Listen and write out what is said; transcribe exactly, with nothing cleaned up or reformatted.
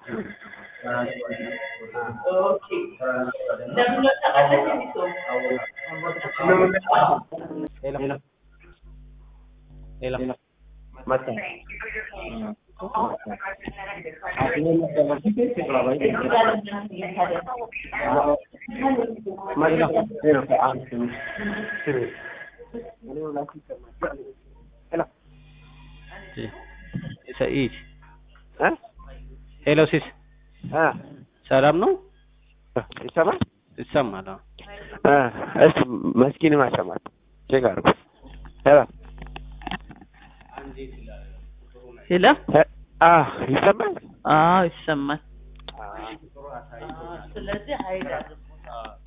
Okay. Dapat na sa atin dito. Hello. Hello. Mata. Artinya macam kita sekolah baik. Mana? Hello. Hello. سعيد ها؟ hello sis ها سلام ነው ይሰማል ይሰማል አ እስ መስኪን ማሰማት ቼክ አድርጉ ሄሎ ሄሎ አ ይሰማል አዎ ይሰማል ስለዚህ ሀይል